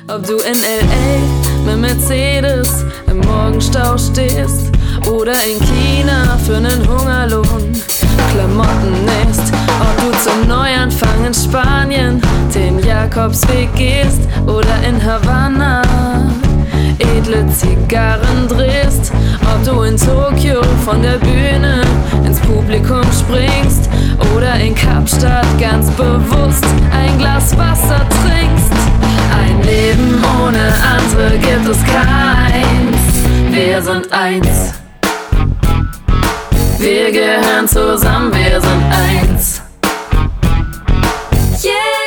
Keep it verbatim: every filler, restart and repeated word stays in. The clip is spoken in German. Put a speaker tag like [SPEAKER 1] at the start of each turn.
[SPEAKER 1] Ob du in L A mit Mercedes im Morgenstau stehst oder in China für nen Hungerlohn Klamotten nähst, ob du zum Neuanfang in Spanien den Jakobsweg gehst oder in Havanna edle Zigarren drehst, ob du in Tokio von der Bühne ins Publikum springst oder in Kapstadt ganz bewusst ein Glas Wasser trinkst. Ein Leben ohne andere gibt es keins. Wir sind eins. Wir gehören zusammen, wir sind eins. Yeah!